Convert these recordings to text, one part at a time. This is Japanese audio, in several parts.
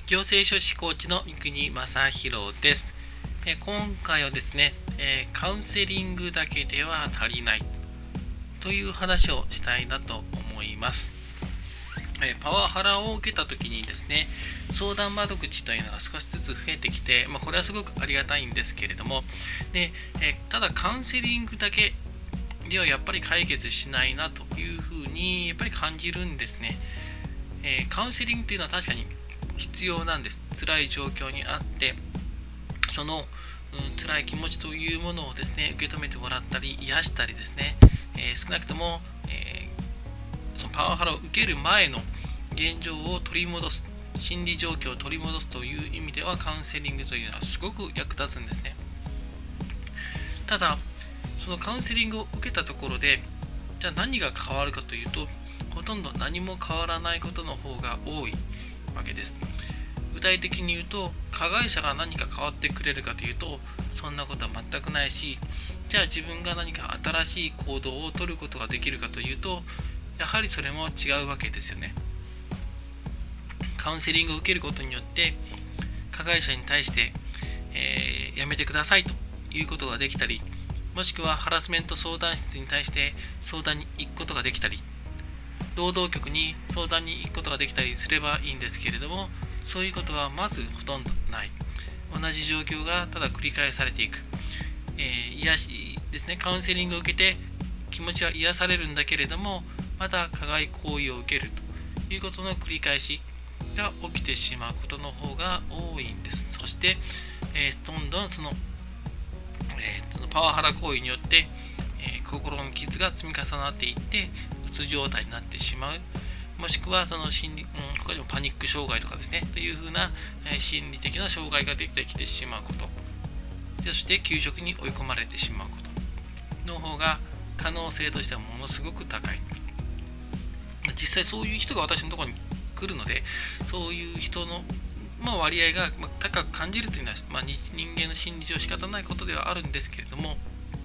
行政書士コーチの三国正弘です。今回はですね、カウンセリングだけでは足りないという話をしたいなと思います。パワハラを受けた時にですね、相談窓口というのが少しずつ増えてきて、これはすごくありがたいんですけれども、ただカウンセリングだけではやっぱり解決しないなというふうにやっぱり感じるんですね。カウンセリングというのは確かに必要なんです。辛い状況にあって、その、辛い気持ちというものをですね、受け止めてもらったり、癒したりですね、少なくとも、そのパワハラを受ける前の現状を取り戻す、心理状況を取り戻すという意味では、カウンセリングというのはすごく役立つんですね。ただ、そのカウンセリングを受けたところで、じゃあ何が変わるかというと、ほとんど何も変わらないことの方が多いわけです。具体的に言うと、加害者が何か変わってくれるかというと、そんなことは全くないし、じゃあ自分が何か新しい行動を取ることができるかというと、やはりそれも違うわけですよね。カウンセリングを受けることによって、加害者に対して、やめてくださいということができたり、もしくはハラスメント相談室に対して相談に行くことができたり、労働局に相談に行くことができたりすればいいんですけれども、そういうことはまずほとんどない。同じ状況がただ繰り返されていく。癒しですね、カウンセリングを受けて気持ちは癒されるんだけれども、また加害行為を受けるということの繰り返しが起きてしまうことの方が多いんです。そして、どんどんそのパワハラ行為によって、心の傷が積み重なっていってうつ状態になってしまう、もしくはその他にもパニック障害とかですねというふうな、心理的な障害が出てきてしまうこと、そして休職に追い込まれてしまうことの方が可能性としてはものすごく高い。実際そういう人が私のところに来るので、そういう人の割合が高く感じるというのは、人間の心理上仕方ないことではあるんですけれども、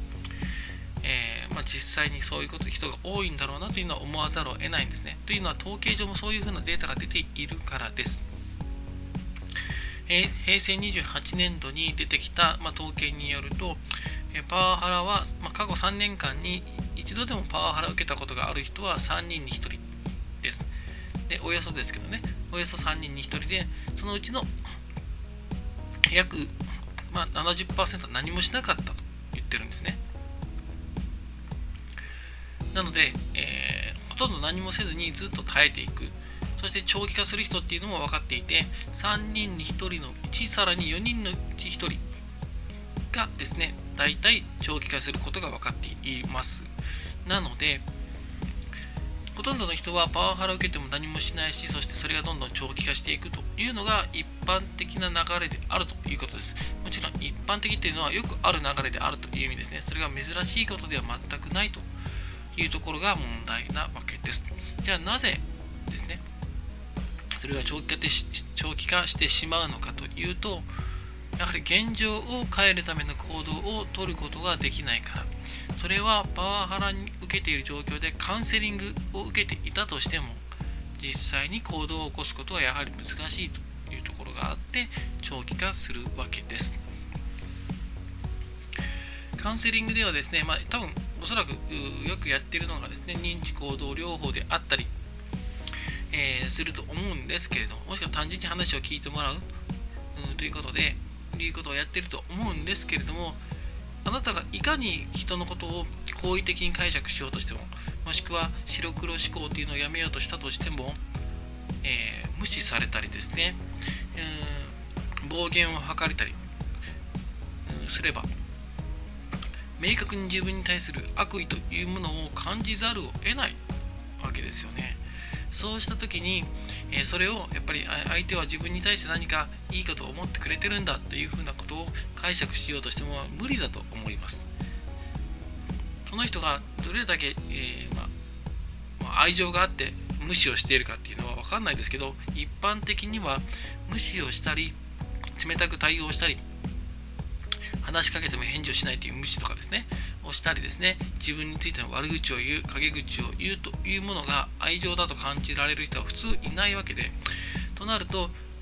実際にそういう人が多いんだろうなというのは思わざるを得ないんですね。というのは統計上もそういうふうなデータが出ているからです。平成28年度に出てきた、統計によると、パワハラは、過去3年間に一度でもパワハラを受けたことがある人は3人に1人です。で、およそですけどね、およそ3人に1人で、そのうちの約、70% は何もしなかったと言ってるんですね。なので、ほとんど何もせずにずっと耐えていく。そして長期化する人っていうのも分かっていて、3人に1人のうち、さらに4人のうち1人がですね、大体長期化することが分かっています。なので、ほとんどの人はパワハラを受けても何もしないし、そしてそれがどんどん長期化していくというのが一般的な流れであるということです。もちろん一般的っていうのはよくある流れであるという意味ですね。それが珍しいことでは全くないというところが問題なわけです。じゃあなぜですね、それが長期化してしまうのかというと、やはり現状を変えるための行動を取ることができないから。それはパワハラに受けている状況でカウンセリングを受けていたとしても、実際に行動を起こすことはやはり難しいというところがあって長期化するわけです。カウンセリングではですね、多分おそらくよくやっているのがですね、認知行動療法であったり、すると思うんですけれども、もしくは単純に話を聞いてもらう、ということをやっていると思うんですけれども、あなたがいかに人のことを好意的に解釈しようとしても、もしくは白黒思考というのをやめようとしたとしても、無視されたりですね、暴言を吐かれたり、すれば、明確に自分に対する悪意というものを感じざるを得ないわけですよね。そうした時に、それをやっぱり相手は自分に対して何かいいことを思ってくれてるんだというふうなことを解釈しようとしても無理だと思います。その人がどれだけ、愛情があって無視をしているかっていうのは分かんないですけど、一般的には無視をしたり冷たく対応したり話しかけても返事をしないという無視とかですねをしたりですね、自分についての悪口を言う、陰口を言うというものが愛情だと感じられる人は普通いないわけで、となると、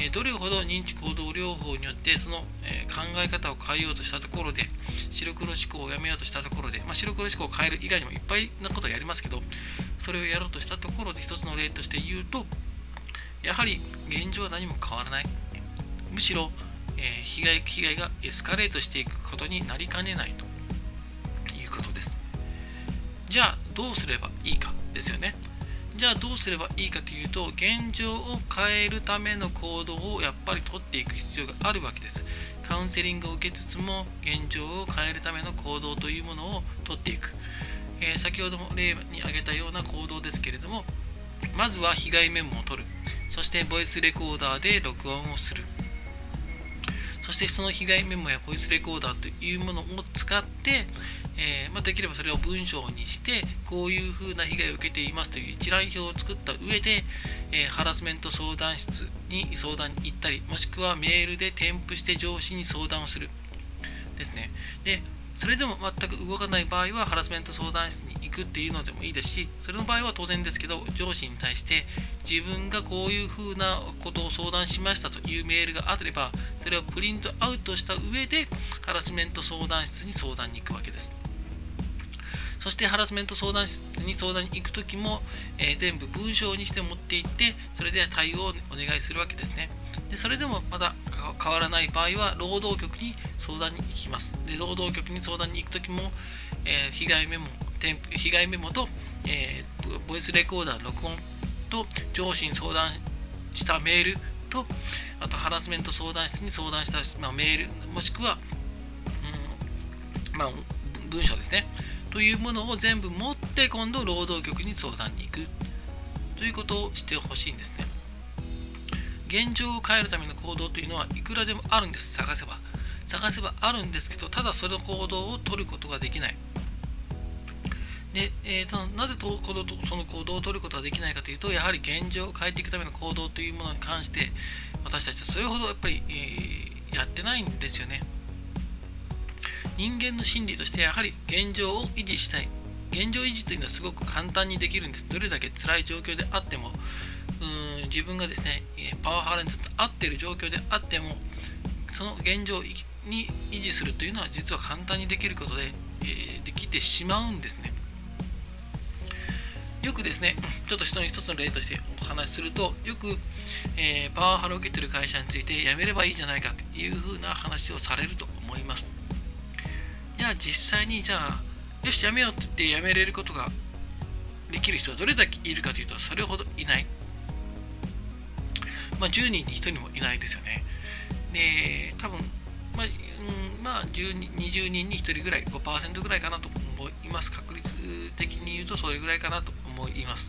どれほど認知行動療法によってその、考え方を変えようとしたところで、白黒思考をやめようとしたところで、白黒思考を変える以外にもいっぱいなことをやりますけど、それをやろうとしたところで一つの例として言うと、やはり現状は何も変わらない。むしろ、被害がエスカレートしていくことになりかねないということです。じゃあどうすればいいかですよね。じゃあどうすればいいかというと、現状を変えるための行動をやっぱり取っていく必要があるわけです。カウンセリングを受けつつも現状を変えるための行動というものを取っていく。先ほども例に挙げたような行動ですけれども、まずは被害メモを取る。そしてボイスレコーダーで録音をする。そしてその被害メモやボイスレコーダーというものを使って、できればそれを文章にして、こういうふうな被害を受けていますという一覧表を作った上で、ハラスメント相談室に相談に行ったり、もしくはメールで添付して上司に相談をするですね。でそれでも全く動かない場合はハラスメント相談室に行くっていうのでもいいですし、それの場合は当然ですけど、上司に対して自分がこういうふうなことを相談しましたというメールがあれば、それをプリントアウトした上でハラスメント相談室に相談に行くわけです。そしてハラスメント相談室に相談に行くときも、全部文章にして持っていって、それで対応をお願いするわけですね。でそれでもまだ変わらない場合は労働局に相談に行きます。で労働局に相談に行くときも、被害メモと、ボイスレコーダーの録音と上司に相談したメールと、あとハラスメント相談室に相談した、メールもしくは、文章ですねというものを全部持って今度労働局に相談に行くということをしてほしいんですね。現状を変えるための行動というのはいくらでもあるんです。探せばあるんですけど、ただその行動を取ることができない。で、なぜその行動を取ることができないかというと、やはり現状を変えていくための行動というものに関して私たちはそれほどやっぱり、やってないんですよね。人間の心理としてやはり現状を維持したい。現状維持というのはすごく簡単にできるんです。どれだけ辛い状況であっても、自分がですねパワハラにずっと合っている状況であっても、その現状に維持するというのは実は簡単にできることで、できてしまうんですね。よくですね、ちょっと一つの例としてお話しすると、よく、パワハラを受けている会社について辞めればいいじゃないかというふうな話をされると思います。じゃあ実際によし辞めようって言って辞めれることができる人はどれだけいるかというと、それほどいない。10人に1人もいないですよね。で多分20人に1人ぐらい 5% ぐらいかなと思います。確率的に言うとそれぐらいかなと思います。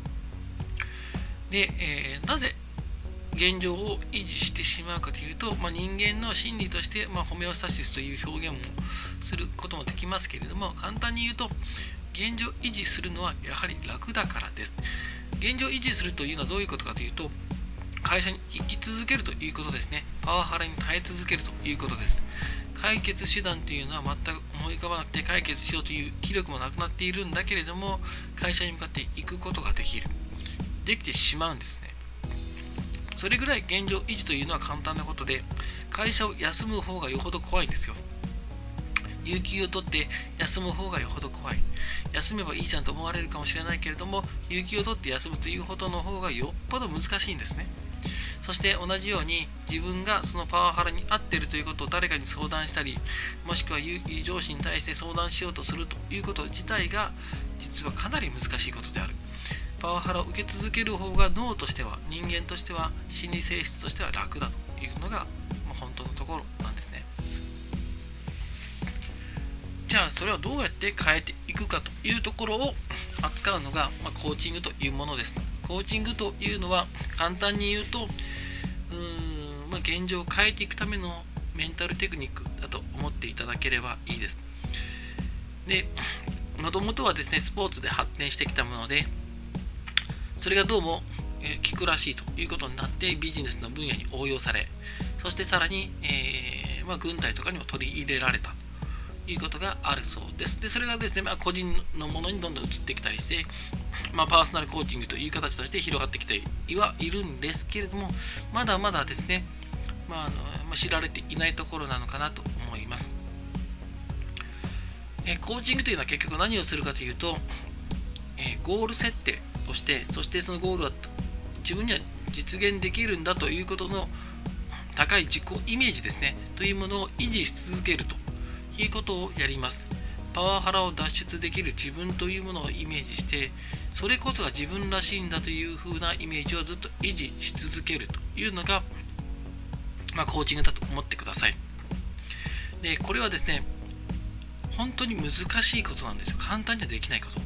で、なぜ現状を維持してしまうかというと、人間の心理として、ホメオスタシスという表現もすることもできますけれども、簡単に言うと現状維持するのはやはり楽だからです。現状維持するというのはどういうことかというと、会社に生き続けるということですね。パワハラに耐え続けるということです。解決手段というのは全く思い浮かばなくて、解決しようという気力もなくなっているんだけれども、会社に向かっていくことができてしまうんですね。それぐらい現状維持というのは簡単なことで、会社を休む方がよほど怖いんですよ。有給を取って休む方がよほど怖い。休めばいいじゃんと思われるかもしれないけれども、有給を取って休むということの方がよっぽど難しいんですね。そして同じように自分がそのパワハラに合っているということを誰かに相談したり、もしくは上司に対して相談しようとするということ自体が実はかなり難しいことである。パワハラを受け続ける方が脳としては、人間としては、心理性質としては楽だというのが本当のところなんですね。じゃあそれをどうやって変えていくかというところを扱うのが、コーチングというものです。コーチングというのは簡単に言うと、現状を変えていくためのメンタルテクニックだと思っていただければいいです。で、もともとはですね、スポーツで発展してきたもので、それがどうも効くらしいということになってビジネスの分野に応用され、そしてさらに、軍隊とかにも取り入れられたいうことがあるそうです。で、それがですね、個人のものにどんどん移ってきたりして、パーソナルコーチングという形として広がってきてはいるんですけれども、まだまだですね、知られていないところなのかなと思います。コーチングというのは結局何をするかというと、ゴール設定をして、そしてそのゴールは自分には実現できるんだということの高い自己イメージですねというものを維持し続けるということをやります。パワハラを脱出できる自分というものをイメージして、それこそが自分らしいんだというふうなイメージをずっと維持し続けるというのが、コーチングだと思ってください。で、これはですね、本当に難しいことなんですよ。簡単にはできないこと。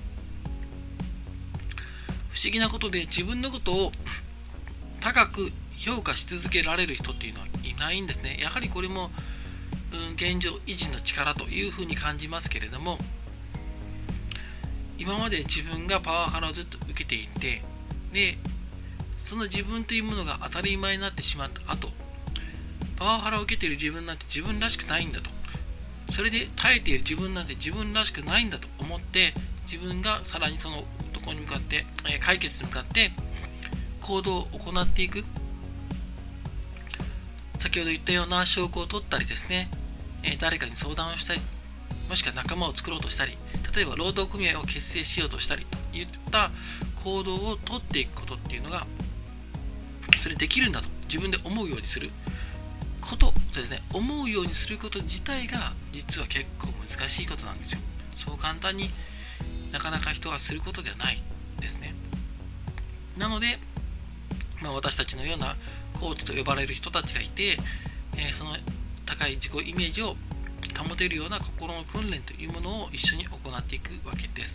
不思議なことで、自分のことを高く評価し続けられる人っていうのはいないんですね。やはりこれも現状維持の力というふうに感じますけれども、今まで自分がパワハラをずっと受けていて、でその自分というものが当たり前になってしまった後、パワハラを受けている自分なんて自分らしくないんだと、それで耐えている自分なんて自分らしくないんだと思って、自分がさらにそのところに向かって解決に向かって行動を行っていく、先ほど言ったような証拠を取ったりですね、誰かに相談をしたり、もしくは仲間を作ろうとしたり、例えば労働組合を結成しようとしたりといった行動を取っていくことっていうのが、それできるんだと自分で思うようにすることですね。思うようにすること自体が実は結構難しいことなんですよ。そう簡単になかなか人はすることではないですね。なので、私たちのようなコーチと呼ばれる人たちがいて、その高い自己イメージを保てるような心の訓練というものを一緒に行っていくわけです。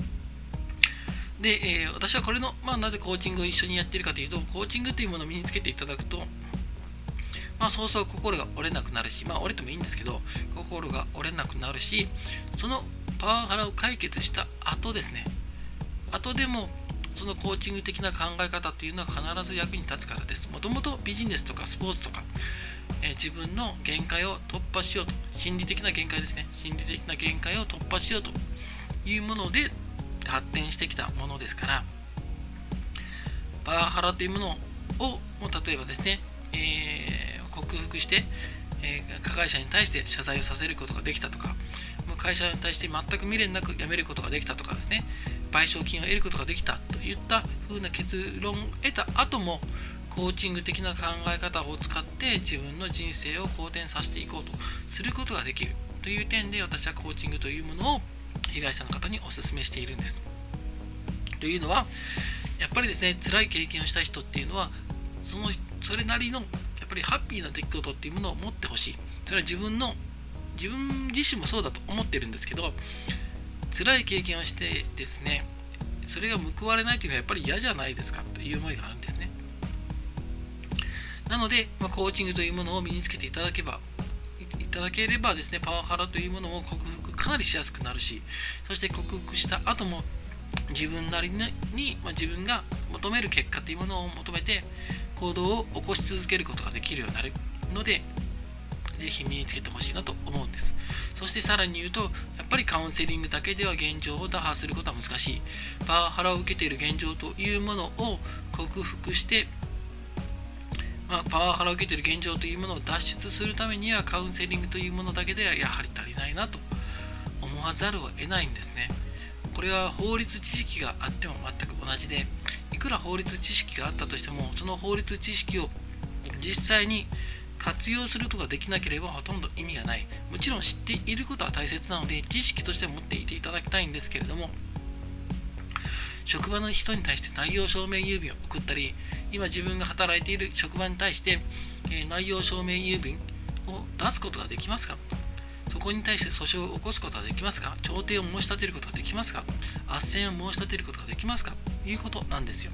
で、私はこれの、なぜコーチングを一緒にやっているかというと、コーチングというものを身につけていただくと、そうそう心が折れなくなるし、折れてもいいんですけど、心が折れなくなるし、そのパワハラを解決した後ですね、後でもそのコーチング的な考え方というのは必ず役に立つからです。もともとビジネスとかスポーツとか、自分の限界を突破しようと、心理的な限界ですね、心理的な限界を突破しようというもので発展してきたものですから、パワハラというものを例えばですね、克服して、加害者に対して謝罪をさせることができたとか、会社に対して全く未練なく辞めることができたとかですね、賠償金を得ることができたといった風な結論を得た後も、コーチング的な考え方を使って自分の人生を好転させていこうとすることができるという点で、私はコーチングというものを被害者の方にお勧めしているんです。というのは、やっぱりですね、辛い経験をした人っていうのは、それなりのやっぱりハッピーな出来事っていうものを持ってほしい。それは自分自身もそうだと思ってるんですけど、辛い経験をしてですね、それが報われないというのはやっぱり嫌じゃないですかという思いがあるんですね。なので、コーチングというものを身につけていただければですね、パワハラというものを克服かなりしやすくなるし、そして克服した後も自分なりに、自分が求める結果というものを求めて行動を起こし続けることができるようになるので、ぜひ身につけてほしいなと思うんです。そしてさらに言うと、やっぱりカウンセリングだけでは現状を打破することは難しい。パワハラを受けている現状というものを克服して、パワハラを受けている現状というものを脱出するためには、カウンセリングというものだけではやはり足りないなと思わざるを得ないんですね。これは法律知識があっても全く同じで、いくら法律知識があったとしても、その法律知識を実際に活用することができなければほとんど意味がない。もちろん知っていることは大切なので、知識として持っていていただきたいんですけれども、職場の人に対して内容証明郵便を送ったり、今自分が働いている職場に対して、内容証明郵便を出すことができますか？そこに対して訴訟を起こすことができますか？調停を申し立てることができますか？斡旋を申し立てることができますか？ということなんですよ。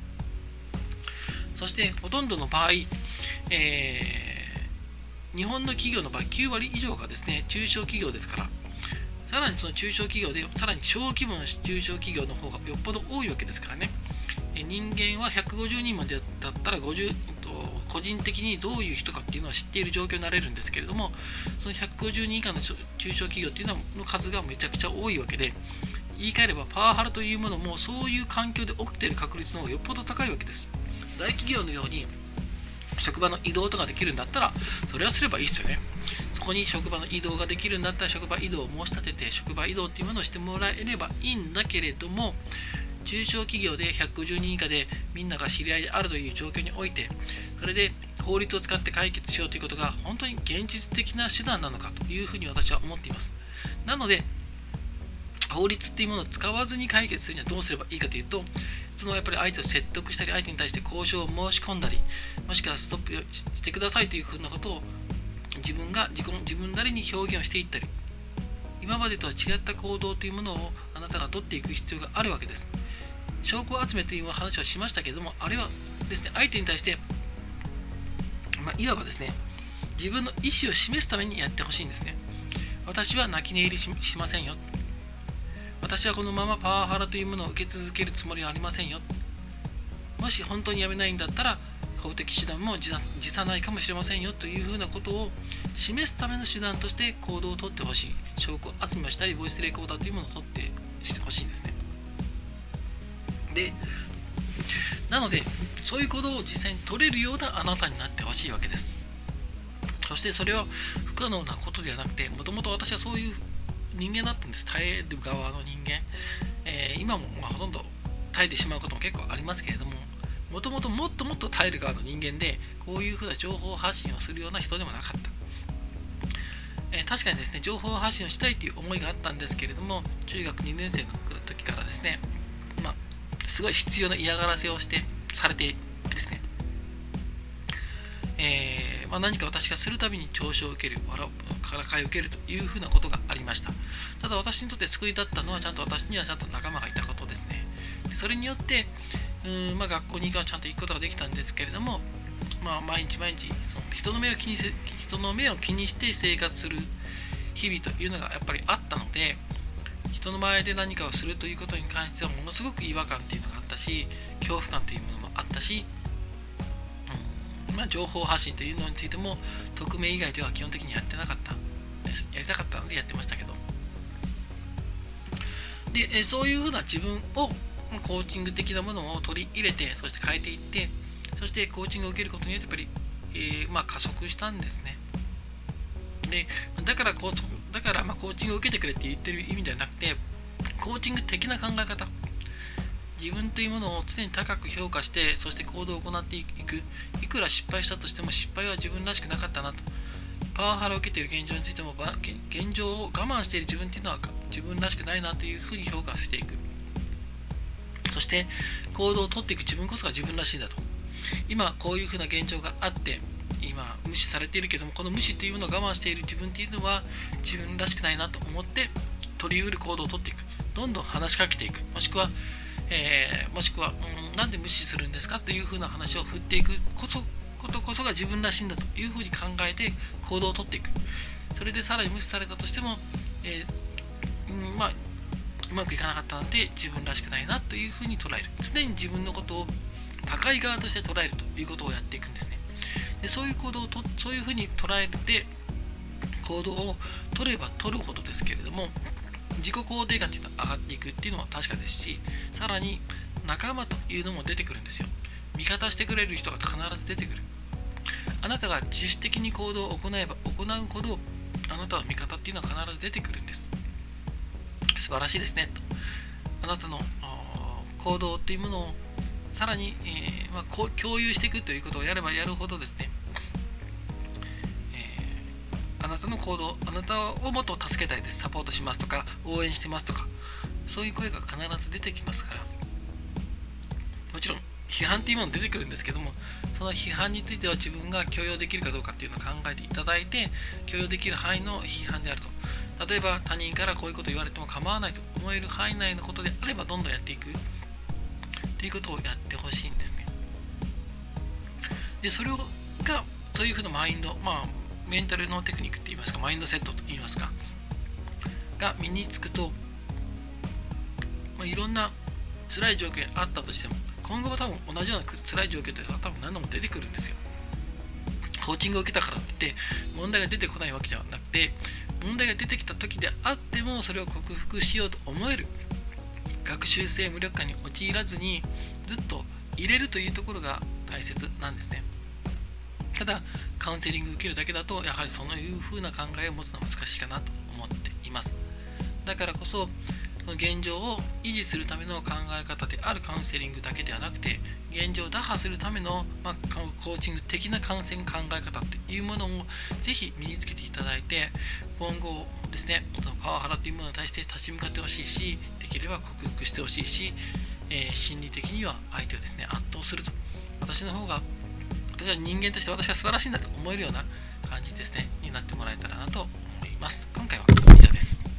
そしてほとんどの場合、日本の企業の場合9割以上がですね、中小企業ですから、さらにその中小企業で、さらに小規模の中小企業の方がよっぽど多いわけですからね。人間は150人までだったら個人的にどういう人かっていうのは知っている状況になれるんですけれども、その150人以下の中小企業っていうの数がめちゃくちゃ多いわけで、言い換えればパワハラというものもそういう環境で起きている確率の方がよっぽど高いわけです。大企業のように職場の移動とかできるんだったらそれはすればいいですよね。そこに職場の移動ができるんだったら職場移動を申し立てて職場移動っていうものをしてもらえればいいんだけれども、中小企業で150人以下でみんなが知り合いであるという状況において、それで法律を使って解決しようということが本当に現実的な手段なのかというふうに私は思っています。なので法律っていうものを使わずに解決するにはどうすればいいかというと、やっぱり相手を説得したり、相手に対して交渉を申し込んだり、もしくはストップしてくださいというふうなことを自分なりに表現をしていったり、今までとは違った行動というものをあなたが取っていく必要があるわけです。証拠集めという話をしましたけれども、あれはですね、相手に対して、いわばですね、自分の意思を示すためにやってほしいんですね。私は泣き寝入り しませんよ。私はこのままパワハラというものを受け続けるつもりはありませんよ。もし本当にやめないんだったら法的手段も辞さないかもしれませんよというふうなことを示すための手段として行動をとってほしい。証拠集めをしたり、ボイスレコーダーというものを取ってしてほしいんですね。で、なのでそういう行動を実際に取れるようなあなたになってほしいわけです。そしてそれは不可能なことではなくて、もともと私はそういう人間だったんです。耐える側の人間、今もほとんど耐えてしまうことも結構ありますけれども、もともともっと耐える側の人間で、こういうふうな情報発信をするような人でもなかった。確かにですね、情報発信をしたいという思いがあったんですけれども、中学2年生の時からですね、すごい必要な嫌がらせをされてですね、何か私がするたびに嘲笑を受ける、からかいを受けるというふうなことがありました。ただ私にとって救いだったのは、私にはちゃんと仲間がいたことですね。それによって学校にちゃんと行くことができたんですけれども、毎日その人の目を気にして生活する日々というのがやっぱりあったので、人の前で何かをするということに関してはものすごく違和感というのがあったし、恐怖感というものもあったし、情報発信というのについても匿名以外では基本的にやってなかったです。やりたかったのでやってましたけど、でそういうふうな自分をコーチング的なものを取り入れて、そして変えていって、そしてコーチングを受けることによってやっぱり、加速したんですね。でだからコーチングを受けてくれって言ってる意味ではなくて、コーチング的な考え方、自分というものを常に高く評価して、そして行動を行っていく。いくら失敗したとしても失敗は自分らしくなかったなと、パワハラを受けている現状についても現状を我慢している自分というのは自分らしくないなというふうに評価していく。そして行動をとっていく自分こそが自分らしいんだと。今こういうふうな現状があって、今無視されているけども、この無視というものを我慢している自分というのは自分らしくないなと思って取り得る行動をとっていく。どんどん話しかけていく。もしくはなんで無視するんですかというふうな話を振っていくことこそが自分らしいんだというふうに考えて行動をとっていく。それでさらに無視されたとしても、うまくいかなかったので自分らしくないなというふうに捉える。常に自分のことを高い側として捉えるということをやっていくんですね。でそういうふうに捉えて行動を取れば取るほどですけれども、自己肯定感というのが上がっていくっていうのは確かですし、さらに仲間というのも出てくるんですよ。味方してくれる人が必ず出てくる。あなたが自主的に行動を行えば行うほど、あなたの味方っていうのは必ず出てくるんです。素晴らしいですねと。あなたの行動というものをさらに、共有していくということをやればやるほどですね、あなたの行動、あなたをもっと助けたいです、サポートしますとか応援してますとか、そういう声が必ず出てきますから、もちろん批判っていうもの出てくるんですけども、その批判については自分が許容できるかどうかっていうのを考えていただいて、許容できる範囲の批判であると。例えば他人からこういうこと言われても構わないと思える範囲内のことであればどんどんやっていくということをやってほしいんですね。でそれがそういうふうなマインド、メンタルのテクニックって言いますか、マインドセットと言いますかが身につくと、いろんな辛い状況にあったとしても、今後も多分同じような辛い状況って多分何度も出てくるんですよ。 コーチングを受けたからって問題が出てこないわけではなくて、問題が出てきた時であってもそれを克服しようと思える学習性無力感に陥らずにずっと入れるというところが大切なんですね。ただカウンセリングを受けるだけだとやはりそういう風な考えを持つのは難しいかなと思っています。だからこそ現状を維持するための考え方であるカウンセリングだけではなくて、現状を打破するための、コーチング的なカウンセリング考え方というものもぜひ身につけていただいて、今後ですね、パワハラというものに対して立ち向かってほしいし、できれば克服してほしいし、心理的には相手をですね圧倒すると、私は人間として私は素晴らしいんだと思えるような感じですねになってもらえたらなと思います。今回は以上です。